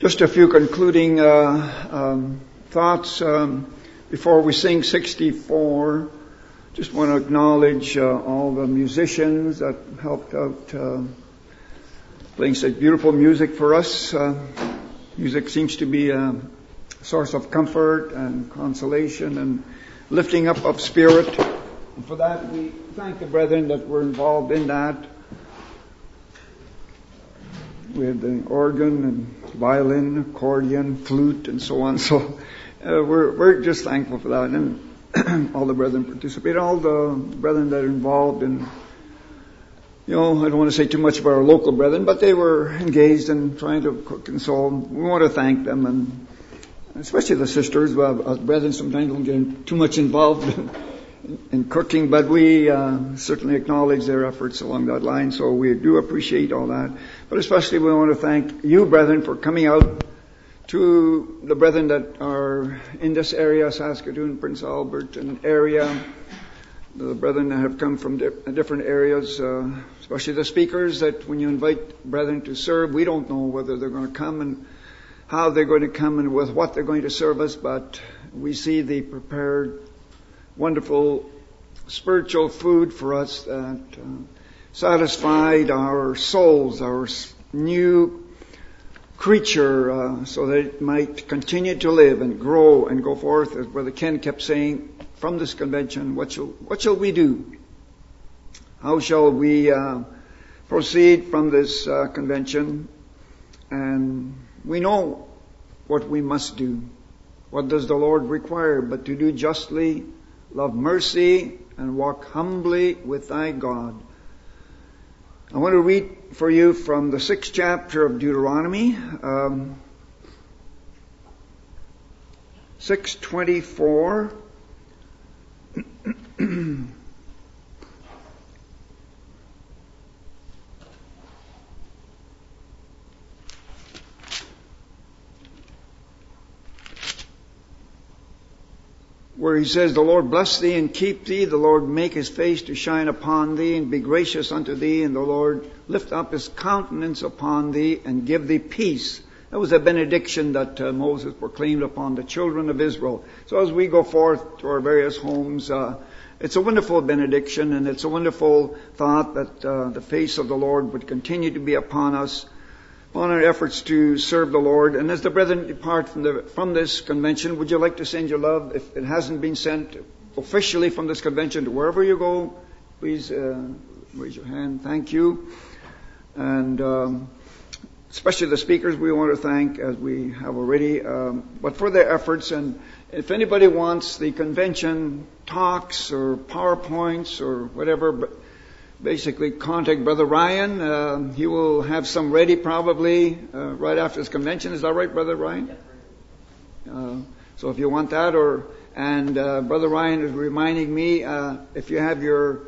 Just a few concluding thoughts before we sing 64. Just want to acknowledge all the musicians that helped out playing such beautiful music for us. Music seems to be a source of comfort and consolation and lifting up of spirit. And for that, we thank the brethren that were involved in that, with the organ and violin, accordion, flute, and so on. So we're just thankful for that. And all the brethren participated, all the brethren that are involved in, I don't want to say too much about our local brethren, but they were engaged in trying to cook, and so we want to thank them, and especially the sisters. Well, us brethren sometimes don't get too much involved in cooking, but we certainly acknowledge their efforts along that line, so we do appreciate all that. But especially we want to thank you, brethren, for coming out, to the brethren that are in this area, Saskatoon, Prince Albert, and area, the brethren that have come from different areas, especially the speakers, that when you invite brethren to serve, we don't know whether they're going to come and how they're going to come and with what they're going to serve us, but we see the prepared wonderful spiritual food for us that satisfied our souls, our new creature, so that it might continue to live and grow and go forth. As Brother Ken kept saying, from this convention, what shall we do? How shall we proceed from this convention? And we know what we must do. What does the Lord require but to do justly, love mercy, and walk humbly with thy God. I want to read for you from the 6th chapter of Deuteronomy, 6:24. Where he says, the Lord bless thee and keep thee, the Lord make his face to shine upon thee and be gracious unto thee, and the Lord lift up his countenance upon thee and give thee peace. That was a benediction that Moses proclaimed upon the children of Israel. So as we go forth to our various homes, it's a wonderful benediction, and it's a wonderful thought that the face of the Lord would continue to be upon us, on our efforts to serve the Lord. And as the brethren depart from this convention, would you like to send your love, if it hasn't been sent officially from this convention, to wherever you go? Please raise your hand. Thank you. And especially the speakers we want to thank, as we have already, but for their efforts. And if anybody wants the convention talks or PowerPoints or whatever, but basically contact Brother Ryan. He will have some ready probably right after this convention. Is that right, Brother Ryan? So if you want that, and Brother Ryan is reminding me, if you have your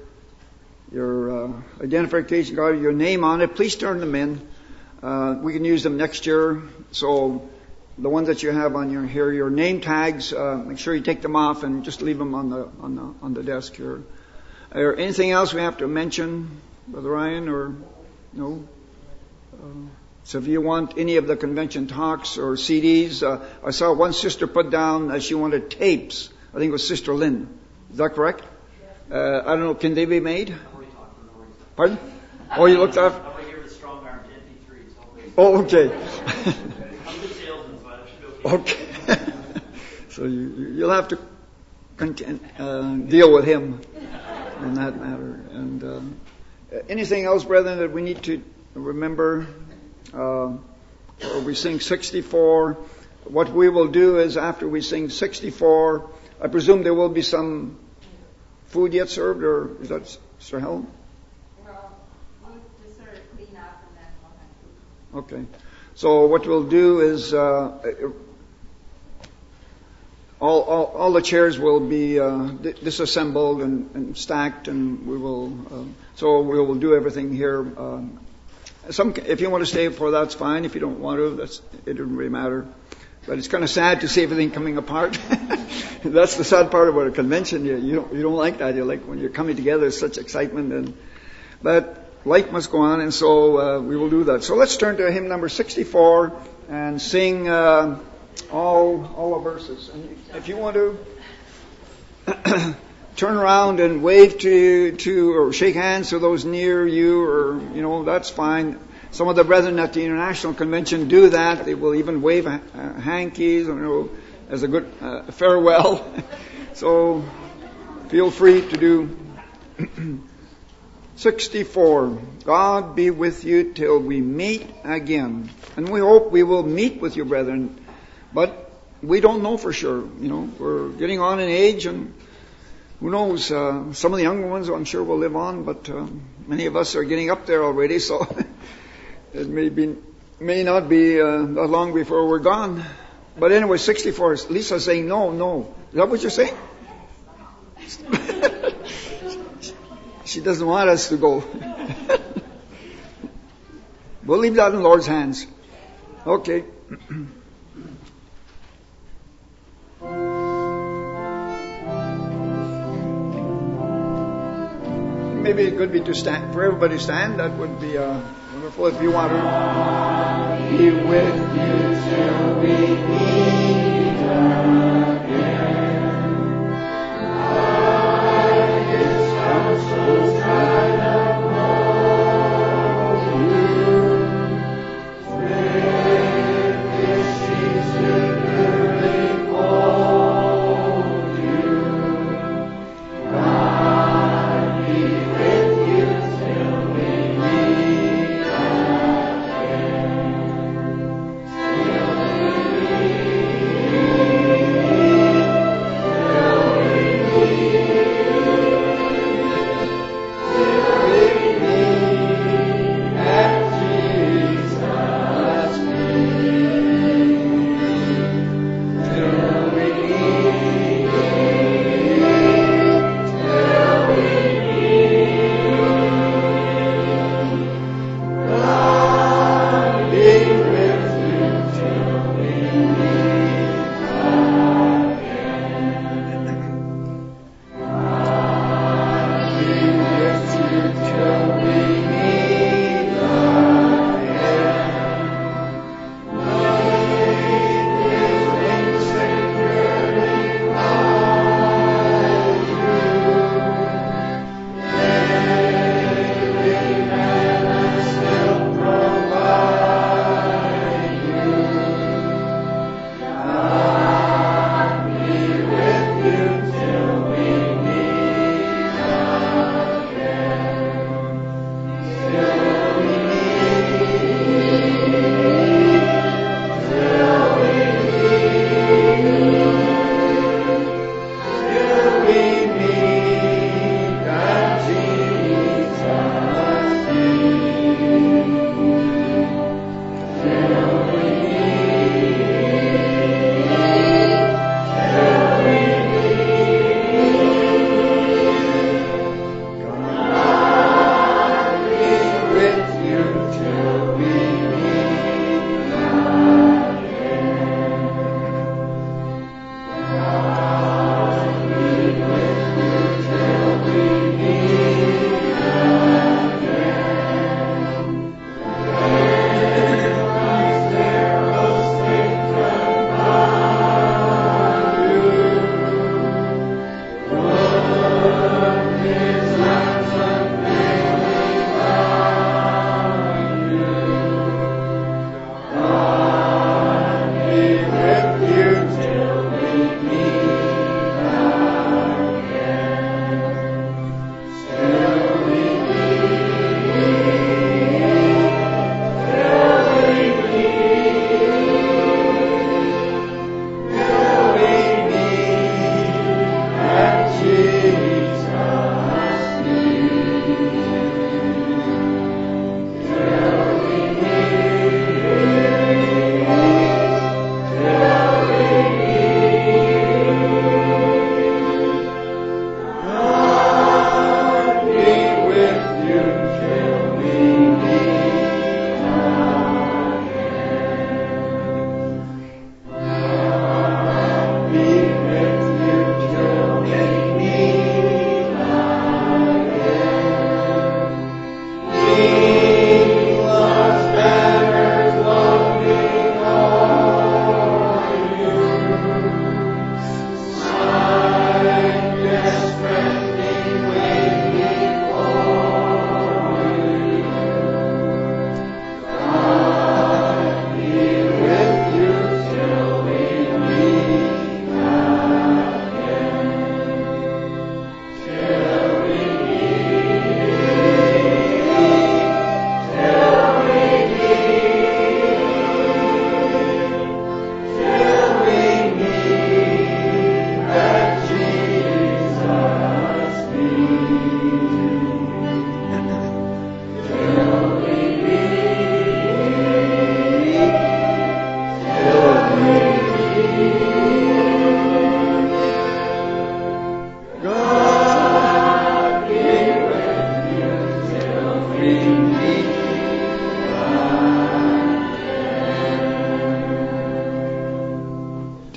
identification card, your name on it, please turn them in. We can use them next year. So the ones that you have on your name tags, make sure you take them off and just leave them on the desk here. Or anything else we have to mention, Brother Ryan, or no? So if you want any of the convention talks or CDs, I saw one sister put down that she wanted tapes. I think it was Sister Lynn. Is that correct? I don't know. Can they be made? Pardon? Oh, you looked up? I'm here with Strong Arm MP3s. Oh, okay. I'm the salesman, so I should be okay. Okay. So you'll have to deal with him in that matter. And anything else, brethren, that we need to remember? Or we sing 64. What we will do is, after we sing 64, I presume there will be some food yet served, or is that Sir Helen? Well, we'll just sort of clean up and then we'll have food. Okay. So what we'll do is all the chairs will be disassembled and stacked, and we will. So we will do everything here. If you want to stay for that's fine. If you don't want to, it doesn't really matter. But it's kind of sad to see everything coming apart. That's the sad part about a convention. You don't like that. You like when you're coming together. There's such excitement, but life must go on, and so we will do that. So let's turn to hymn number 64. and sing all the verses. And if you want to turn around and wave to or shake hands to those near you, or that's fine. Some of the brethren at the International Convention do that. They will even wave hankies, as a good farewell. So feel free to do. 64. God be with you till we meet again. And we hope we will meet with you, brethren. But we don't know for sure. We're getting on in age, and who knows? Some of the younger ones, I'm sure, will live on, but many of us are getting up there already, so it may not be that long before we're gone. But anyway, 64. Lisa's saying no. Is that what you're saying? She doesn't want us to go. We'll leave that in the Lord's hands. Okay. Maybe it could be to stand, for everybody to stand. That would be wonderful if you want to. Be with you till we meet again. His counsels try to hold you. With his sheep securely fold you. God be with you till we meet again. Till we meet.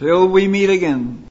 Till we meet again.